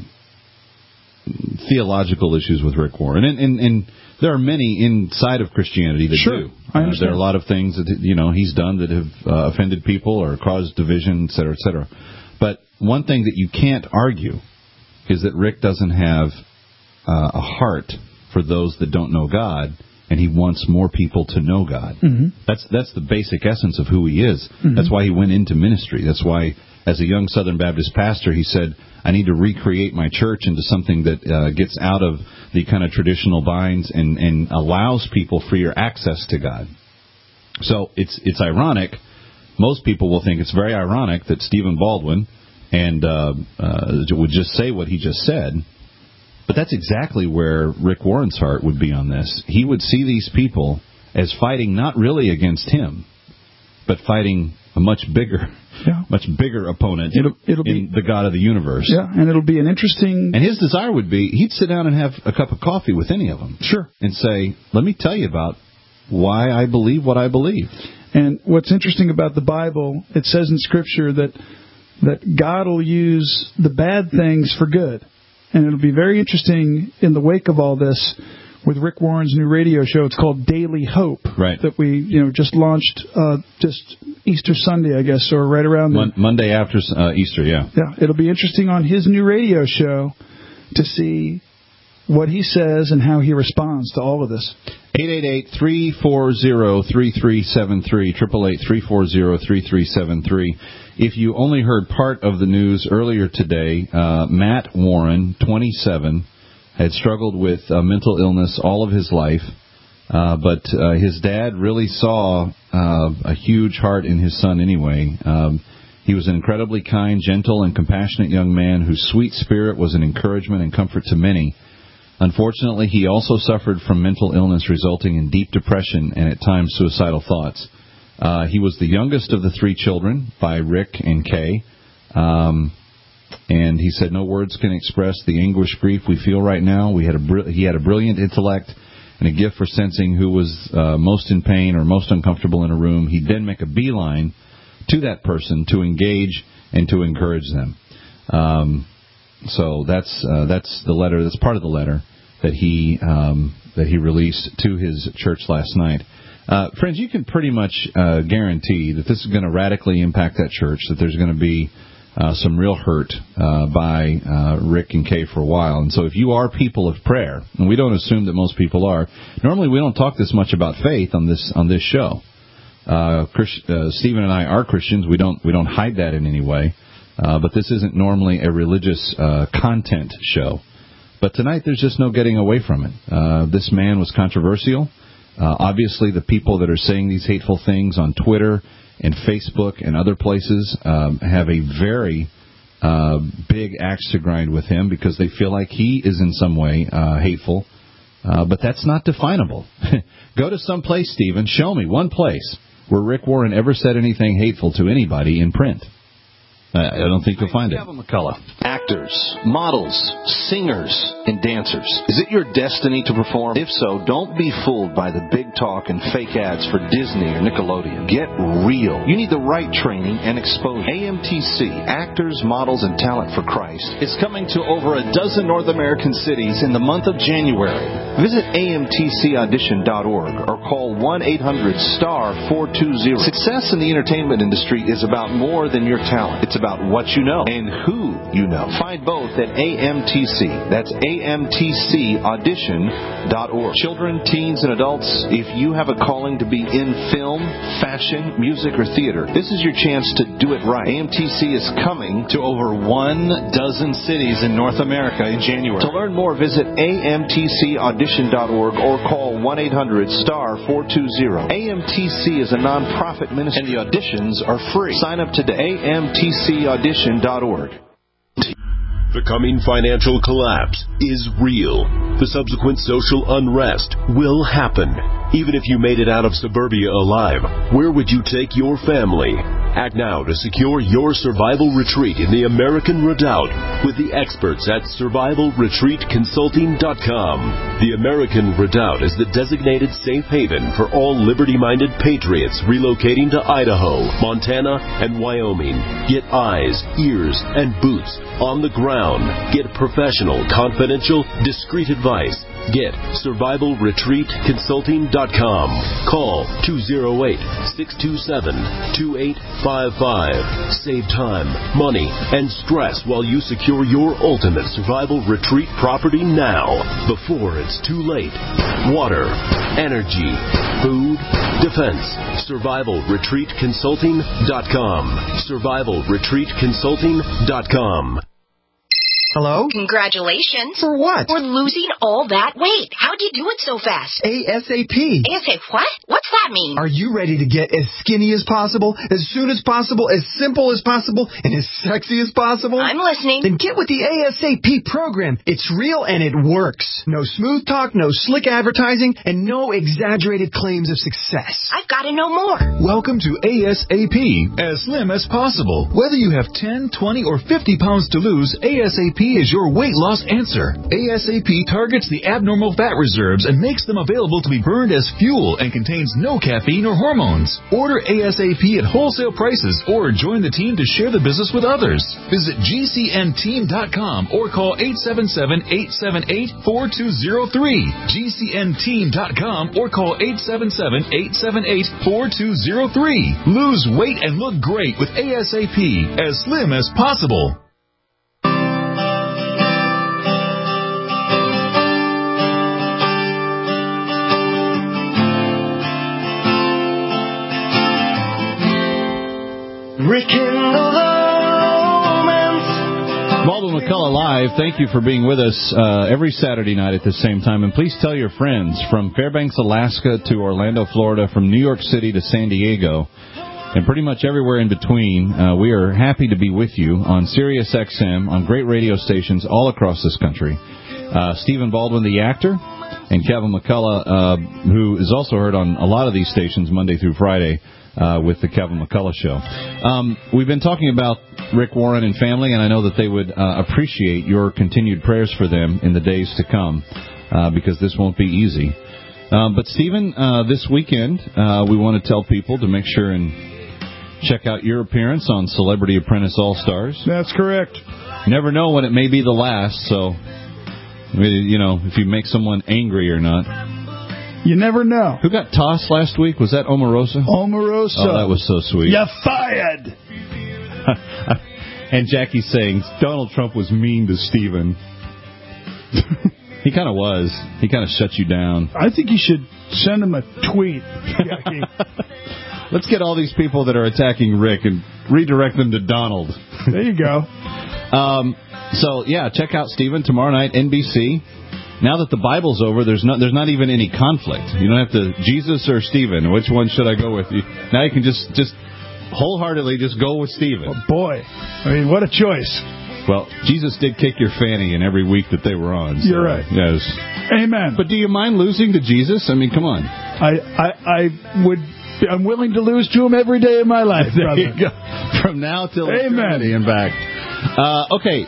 Speaker 5: theological issues with Rick Warren, and, and, and there are many inside of Christianity that
Speaker 7: sure,
Speaker 5: do.
Speaker 7: I
Speaker 5: Uh,
Speaker 7: understand.
Speaker 5: there are a lot of things that, you know, he's done that have uh, offended people or caused division, et cetera, et cetera. But one thing that you can't argue is that Rick doesn't have uh, a heart for those that don't know God, and he wants more people to know God.
Speaker 7: Mm-hmm.
Speaker 5: That's that's the basic essence of who he is.
Speaker 7: Mm-hmm.
Speaker 5: That's why he went into ministry. That's why, as a young Southern Baptist pastor, he said, I need to recreate my church into something that uh, gets out of the kind of traditional binds and, and allows people freer access to God. So it's it's ironic. Most people will think it's very ironic that Stephen Baldwin and uh, uh, would just say what he just said. But that's exactly where Rick Warren's heart would be on this. He would see these people as fighting not really against him, but fighting a much bigger,
Speaker 7: yeah.
Speaker 5: much bigger opponent
Speaker 7: it'll, it'll
Speaker 5: in
Speaker 7: be,
Speaker 5: the God of the universe.
Speaker 7: Yeah, and it'll be an interesting...
Speaker 5: And his desire would be, he'd sit down and have a cup of coffee with any of them.
Speaker 7: Sure.
Speaker 5: And say, let me tell you about why I believe what I believe.
Speaker 7: And what's interesting about the Bible, it says in Scripture that that God will use the bad things for good. And it'll be very interesting in the wake of all this with Rick Warren's new radio show. It's called Daily Hope.
Speaker 5: Right.
Speaker 7: That we, you know, just launched uh, just Easter Sunday, I guess, or right around
Speaker 5: Mon- Monday after uh, Easter, yeah.
Speaker 7: Yeah. It'll be interesting on his new radio show to see what he says and how he responds to all of this.
Speaker 5: eight eight eight, three four zero, three three seven three, eight eight eight, three four zero, three three seven three. If you only heard part of the news earlier today, uh, Matt Warren, twenty-seven, had struggled with uh, mental illness all of his life. Uh, but uh, his dad really saw uh, a huge heart in his son anyway. Um, he was an incredibly kind, gentle, and compassionate young man whose sweet spirit was an encouragement and comfort to many. Unfortunately, he also suffered from mental illness resulting in deep depression and at times suicidal thoughts. Uh, he was the youngest of the three children by Rick and Kay. Um, and he said, no words can express the anguish grief we feel right now. We had a br- he had a brilliant intellect and a gift for sensing who was uh, most in pain or most uncomfortable in a room. He'd then make a beeline to that person to engage and to encourage them. Um, so that's uh, that's the letter. That's part of the letter that he um, that he released to his church last night. Uh, friends, you can pretty much uh, guarantee that this is going to radically impact that church, that there's going to be uh, some real hurt uh, by uh, Rick and Kay for a while. And so if you are people of prayer, and we don't assume that most people are, normally we don't talk this much about faith on this on this show. Uh, Chris, uh, Stephen and I are Christians. We don't we don't hide that in any way. Uh, but this isn't normally a religious uh, content show. But tonight there's just no getting away from it. Uh, this man was controversial. Uh, obviously, the people that are saying these hateful things on Twitter and Facebook and other places um, have a very uh, big axe to grind with him because they feel like he is in some way uh, hateful. Uh, but that's not definable. Go to some place, Stephen. Show me one place where Rick Warren ever said anything hateful to anybody in print. I don't think you'll find it.
Speaker 8: Kevin McCullough. Actors, models, singers, and dancers. Is it your destiny to perform? If so, don't be fooled by the big talk and fake ads for Disney or Nickelodeon. Get real. You need the right training and exposure. A M T C, Actors, Models, and Talent for Christ, is coming to over a dozen North American cities in the month of January. Visit A M T C audition dot org or call one eight hundred star four two zero. Success in the entertainment industry is about more than your talent. It's about what you know and who you know. Find both at A M T C. That's A M T C audition dot org. Children, teens, and adults, if you have a calling to be in film, fashion, music, or theater, this is your chance to do it right. A M T C is coming to over one dozen cities in North America in January. To learn more, visit A M T C audition dot org or call one eight hundred star four two zero. A M T C is a non-profit ministry and the auditions are free. Sign up today. A M T C audition dot org.
Speaker 15: The coming financial collapse is real. The subsequent social unrest will happen. Even if you made it out of suburbia alive, where would you take your family? Act now to secure your survival retreat in the American Redoubt with the experts at survival retreat consulting dot com. The American Redoubt is the designated safe haven for all liberty-minded patriots relocating to Idaho, Montana, and Wyoming. Get eyes, ears, and boots on the ground. Get professional, confidential, discreet advice. Get survival retreat consulting dot com. Call two oh eight, six two seven, two eight five five. Save time, money, and stress while you secure your ultimate survival retreat property now, before it's too late. Water, energy, food, defense. survival retreat consulting dot com. survival retreat consulting dot com.
Speaker 10: Hello?
Speaker 18: Congratulations.
Speaker 10: For what?
Speaker 18: For losing all that weight. How'd you do it so fast?
Speaker 10: ASAP.
Speaker 18: ASAP what? What's that mean?
Speaker 10: Are you ready to get as skinny as possible, as soon as possible, as simple as possible, and as sexy as possible?
Speaker 18: I'm listening.
Speaker 10: Then get with the ASAP program. It's real and it works. No smooth talk, no slick advertising, and no exaggerated claims of success.
Speaker 18: I've got to know more.
Speaker 3: Welcome to ASAP, as slim as possible. Whether you have ten, twenty, or fifty pounds to lose, ASAP is your weight loss answer. ASAP targets the abnormal fat reserves and makes them available to be burned as fuel and contains no caffeine or hormones. Order ASAP at wholesale prices or join the team to share the business with others. Visit G C N team dot com or call eight seven seven, eight seven eight, four two zero three. G C N team dot com or call eight seven seven, eight seven eight, four two zero three. Lose weight and look great with ASAP, as slim as possible.
Speaker 4: Rekindle the romance
Speaker 5: Baldwin McCullough Live. Thank you for being with us uh, every Saturday night at the same time. And please tell your friends from Fairbanks, Alaska to Orlando, Florida, from New York City to San Diego, and pretty much everywhere in between. Uh, we are happy to be with you on Sirius X M, on great radio stations all across this country. Uh, Stephen Baldwin, the actor, and Kevin McCullough, uh, who is also heard on a lot of these stations Monday through Friday uh, with the Kevin McCullough Show. Um, we've been talking about Rick Warren and family, and I know that they would uh, appreciate your continued prayers for them in the days to come, uh, because this won't be easy. Um, but, Stephen, uh, this weekend, uh, we want to tell people to make sure and check out your appearance on Celebrity Apprentice All-Stars.
Speaker 7: That's correct.
Speaker 5: Never know when it may be the last, so, you know, if you make someone angry or not.
Speaker 7: You never know.
Speaker 5: Who got tossed last week? Was that Omarosa?
Speaker 7: Omarosa.
Speaker 5: Oh, that was so sweet.
Speaker 7: You're fired.
Speaker 5: And Jackie's saying Donald Trump was mean to Stephen. He kind of was. He kind of shut you down.
Speaker 7: I think you should send him a tweet, Jackie.
Speaker 5: Let's get all these people that are attacking Rick and redirect them to Donald.
Speaker 7: There you go.
Speaker 5: um, so, yeah, check out Stephen tomorrow night, N B C. Now that the Bible's over, there's not there's not even any conflict. You don't have to, Jesus or Stephen, which one should I go with? You, now you can just, just wholeheartedly just go with Stephen.
Speaker 7: Oh, boy. I mean, what a choice.
Speaker 5: Well, Jesus did kick your fanny in every week that they were on. So,
Speaker 7: you're right.
Speaker 5: Yes.
Speaker 7: Amen.
Speaker 5: But do you mind losing to Jesus? I mean, come on.
Speaker 7: I, I, I would... I'm willing to lose to him every day of my life, brother.
Speaker 5: There you go. From now till
Speaker 7: Amen.
Speaker 5: eternity and back. Uh, okay.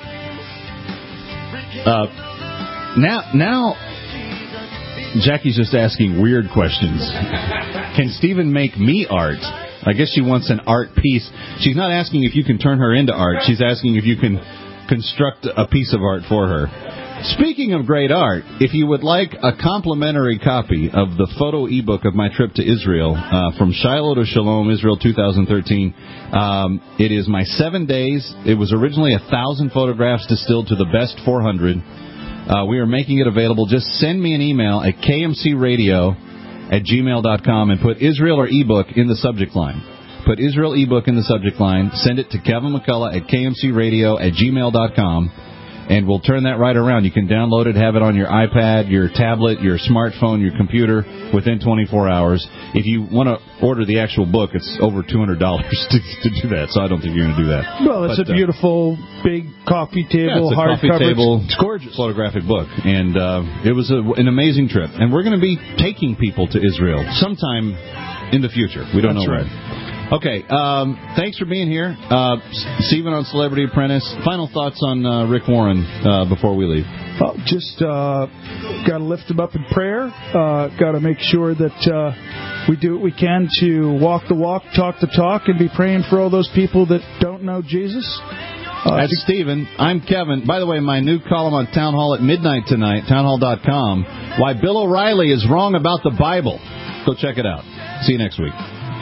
Speaker 5: Uh, now, now, Jackie's just asking weird questions. Can Stephen make me art? I guess she wants an art piece. She's not asking if you can turn her into art. She's asking if you can construct a piece of art for her. Speaking of great art, if you would like a complimentary copy of the photo ebook of my trip to Israel, uh, from Shiloh to Shalom, Israel two thousand thirteen, um, it is my seven days. It was originally a thousand photographs distilled to the best four hundred. Uh, we are making it available. Just send me an email at k m c radio at gmail dot com and put Israel or ebook in the subject line. Put Israel ebook in the subject line. Send it to Kevin McCullough at k m c radio at gmail dot com. And we'll turn that right around. You can download it, have it on your iPad, your tablet, your smartphone, your computer within twenty-four hours. If you want to order the actual book, it's over two hundred dollars to, to do that, so I don't think you're going to do that.
Speaker 7: Well, it's but, a beautiful, uh, big coffee table,
Speaker 5: yeah,
Speaker 7: hard
Speaker 5: coffee
Speaker 7: cover.
Speaker 5: table,
Speaker 7: it's gorgeous.
Speaker 5: Photographic book. And uh, it was a, an amazing trip. And we're going to be taking people to Israel sometime in the future. We don't
Speaker 7: That's
Speaker 5: know
Speaker 7: right.
Speaker 5: when. Okay, um, thanks for being here. Uh, Stephen on Celebrity Apprentice. Final thoughts on uh, Rick Warren uh, before we leave.
Speaker 7: Well, just uh, got to lift him up in prayer. Uh, got to make sure that uh, we do what we can to walk the walk, talk the talk, and be praying for all those people that don't know Jesus. Uh,
Speaker 5: That's Stephen. I'm Kevin. By the way, my new column on Town Hall at midnight tonight, town hall dot com, why Bill O'Reilly is wrong about the Bible. Go check it out. See you next week.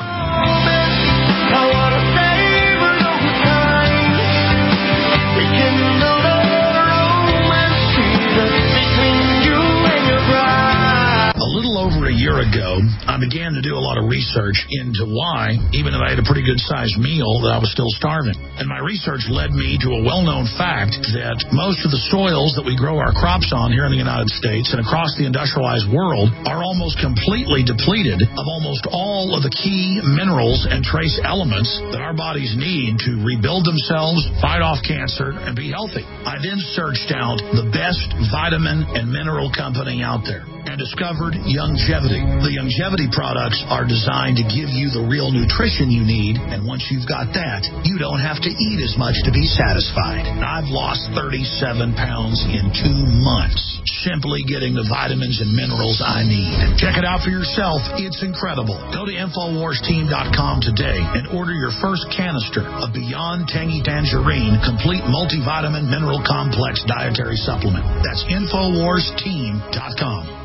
Speaker 11: Over a year ago, I began to do a lot of research into why, even though I had a pretty good-sized meal, that I was still starving. And my research led me to a well-known fact that most of the soils that we grow our crops on here in the United States and across the industrialized world are almost completely depleted of almost all of the key minerals and trace elements that our bodies need to rebuild themselves, fight off cancer, and be healthy. I then searched out the best vitamin and mineral company out there and discovered Youngevity. The Youngevity products are designed to give you the real nutrition you need, and once you've got that, you don't have to eat as much to be satisfied. I've lost thirty-seven pounds in two months simply getting the vitamins and minerals I need. Check it out for yourself. It's incredible. Go to infowars team dot com today and order your first canister of Beyond Tangy Tangerine Complete Multivitamin Mineral Complex Dietary Supplement. That's infowars team dot com.